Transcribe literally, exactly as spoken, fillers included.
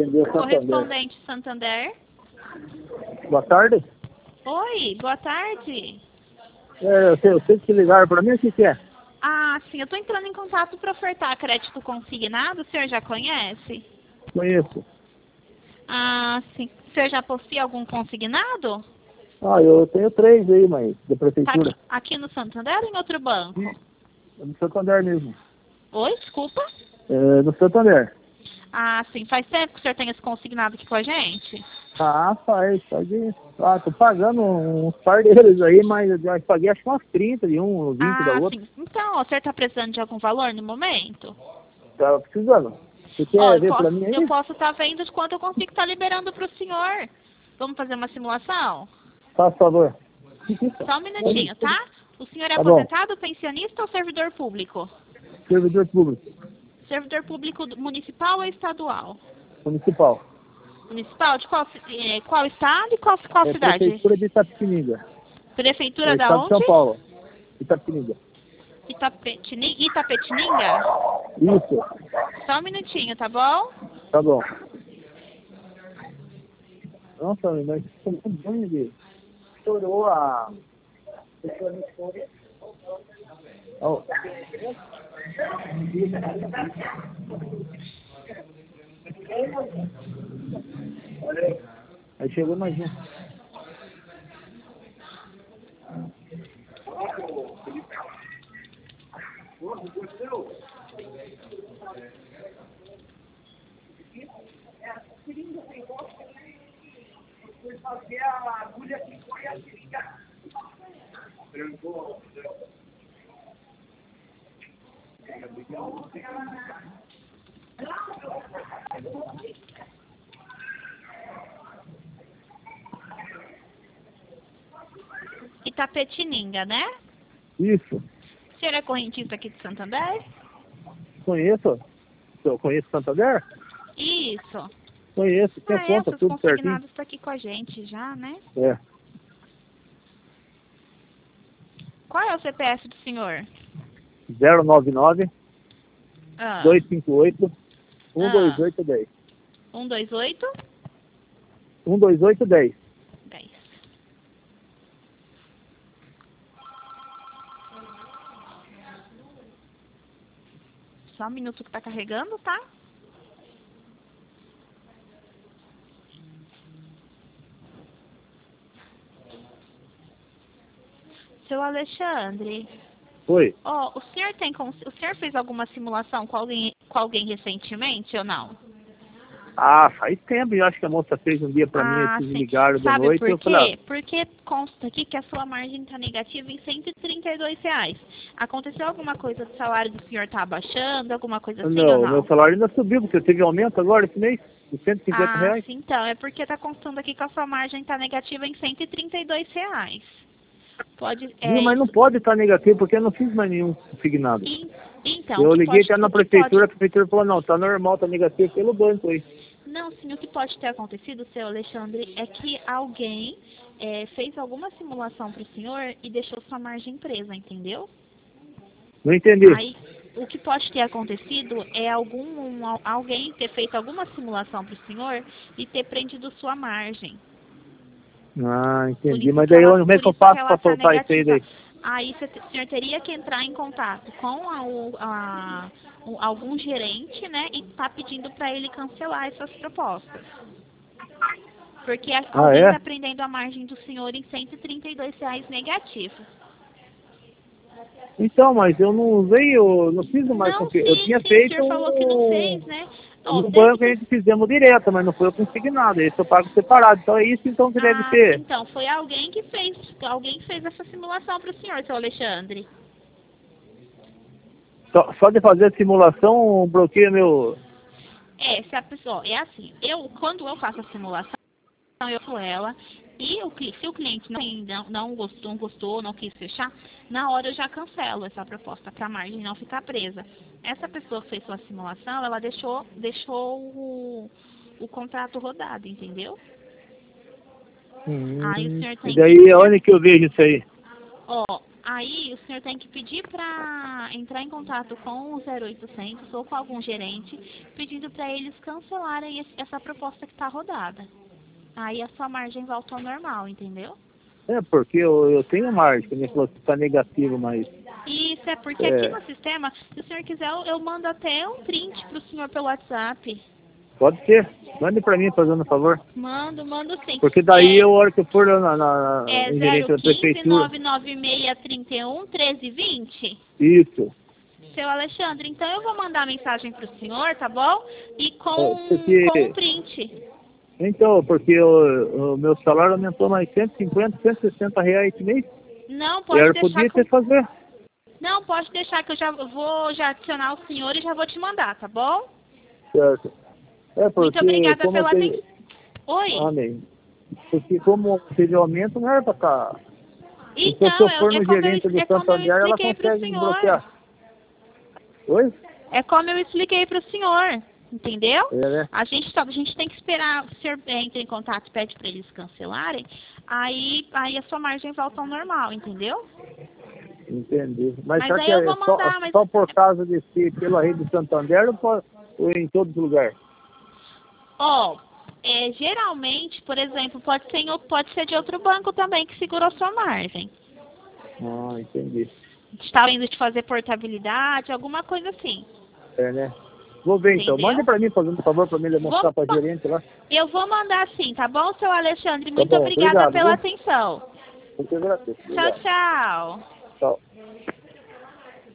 Atender o Santander. Correspondente Santander. Boa tarde. Oi, boa tarde. É, eu sei, eu sei que ligaram para mim, o que, que é? Ah, sim, eu estou entrando em contato para ofertar crédito consignado, o senhor já conhece? Conheço. Ah, sim. O senhor já possui algum consignado? Ah, eu tenho três aí, mas da Tá prefeitura. aqui, aqui no Santander ou em outro banco? É no Santander mesmo. Oi, desculpa. É, no Santander. Ah, sim. Faz tempo que o senhor tem esse consignado aqui com a gente? Ah, faz, pode. Ah, tô pagando uns par deles aí, mas eu já paguei acho que umas trinta de um, vinte da Ah, outra. sim. Então, ó, o senhor está precisando de algum valor no momento? Tava precisando. Você Ó, quer eu ver pra posso, mim eu aí? posso estar vendo de quanto eu consigo estar liberando para o senhor. Vamos fazer uma simulação? Faz favor. Só um minutinho, tá? O senhor é Tá bom. aposentado, pensionista ou servidor público? Servidor público. Servidor público do- municipal ou estadual? Municipal. Municipal? De qual, ci- eh, qual estado e qual, qual É cidade? Prefeitura de Itapetininga. É Prefeitura da Estado de São onde? Paulo. Itapetininga. Itapetini- Itapetininga? Isso. Só um minutinho, tá bom? Tá bom. Nossa, mas isso é muito bom, de estourou a... Oh. Aí chegou mais um. Itapetininga, né? Isso. O senhor é correntista aqui de Santander? Conheço. Eu conheço Santander? Isso. Conheço. Tem Ah, é, os conta, seus tudo certinho. consignados estão aqui com a gente já, né? É. Qual é o C P F do senhor? zero nove nove, Ah, dois cinco oito, um dois ah, oito um zero. um dois oito, um dois oito um zero. dez. Só um minuto que tá carregando, tá? Seu Alexandre, Oi. ó, o senhor tem cons- o senhor fez alguma simulação com alguém, com alguém recentemente ou não? Ah, faz tempo. Eu acho que a moça fez um dia pra mim, Ah, esses sim. ligaram de Sabe noite. por Eu falei, quê? Porque consta aqui que a sua margem está negativa em cento e trinta e dois reais. Aconteceu alguma coisa do salário do senhor tá abaixando, alguma coisa ah, assim ou não, o meu não? salário ainda subiu, porque eu tive aumento agora esse mês, de cento e cinquenta Ah, reais. sim, então. É porque está constando aqui que a sua margem está negativa em cento e trinta e dois reais. Pode, Viu, é mas não isso. pode estar negativo, porque eu não fiz mais nenhum consignado. E- então, o Eu que liguei pode, até na o que prefeitura, a pode, prefeitura falou, não, tá normal, tá negativo pelo banco aí. não, sim, o que pode ter acontecido, seu Alexandre, é que alguém é, fez alguma simulação para o senhor e deixou sua margem presa, entendeu? Não entendi. Aí, o que pode ter acontecido é algum um, alguém ter feito alguma simulação para o senhor e ter prendido sua margem. Ah, Por entendi. isso Mas que daí ela, como é por que eu isso que faço ela pra está soltar isso aí negativa. daí? Aí cê te- o senhor teria que entrar em contato com a, o- a- o- algum gerente, né, e tá pedindo para ele cancelar essas propostas. Porque a- Ah, alguém é? está prendendo a margem do senhor em cento e trinta e dois reais negativo. Então, mas eu não usei, eu não fiz mais Não, confi- Eu sim, tinha sim, o feito senhor falou que não um... fez, né? Ó, No deve banco a ter. gente fizemos direto, mas não foi eu consignado. Esse eu pago separado. Então é isso então que deve Ah, sim, ser. então, foi alguém que fez, alguém que fez essa simulação para o senhor, seu Alexandre. Só, só de fazer a simulação bloqueia meu... É, se a pessoa, é assim, eu, quando eu faço a simulação, eu com ela, e o, cli- se o cliente não, não, não gostou, não gostou, não quis fechar, na hora eu já cancelo essa proposta para a margem não ficar presa. Essa pessoa que fez sua simulação, ela deixou, deixou o, o contrato rodado, entendeu? Aí o Hum, senhor e tem que daí onde que eu vejo isso aí? Ó, Aí o senhor tem que pedir para entrar em contato com o zero oitocentos ou com algum gerente, pedindo para eles cancelarem esse, essa proposta que está rodada. Aí a sua margem volta ao normal, entendeu? É, porque eu, eu tenho margem, que nem falou que está negativo, mas... Isso, é porque É. aqui no sistema, se o senhor quiser, eu, eu mando até um print para o senhor pelo WhatsApp. Pode ser. Mande para mim, fazendo um favor. Mando, mando sim. Porque daí é, eu, a hora que eu for na, na, é no gerente da zero um cinco, prefeitura... nove nove seis, três um, um três dois zero. Isso. Seu Alexandre, então eu vou mandar a mensagem para o senhor, tá bom? E com, É, porque- com um print. Então, porque o, o meu salário aumentou mais cento e cinquenta, cento e sessenta reais esse mês. Não, E pode eu deixar podia que... ter fazer. Não, pode deixar que eu já vou já adicionar o senhor e já vou te mandar, tá bom? Certo. É porque, Muito obrigada como pela teve... atenção. Oi? Amém. Porque como teve aumento, não era para cá. Então, se Então, eu for é, é no como eu, gerente do é como eu Santander, ela expliquei para o consegue senhor. desbloquear. Oi? É como eu expliquei para o senhor, entendeu? É, né? A gente, só, a gente tem que esperar, o senhor entra em contato, pede para eles cancelarem, aí, aí a sua margem volta ao normal, entendeu? Entendi. Mas, Mas só aí que eu é vou só, mandar, mas- só por causa de ser pela rede do Santander ou, po- ou em todos os lugares? Ó, é, geralmente, por exemplo, pode ser, em o- pode ser de outro banco também que segurou sua margem. Ah, entendi. Está indo de fazer portabilidade, alguma coisa assim. É, né? Vou ver então. Entendeu? Mande para mim, fazendo um favor, para mim mostrar para Vou- gerente lá. Eu vou mandar sim, tá bom, seu Alexandre? Tá Muito bom, obrigada obrigado, pela viu? atenção. Muito agradeço. Tchau, Obrigado. tchau. Tchau.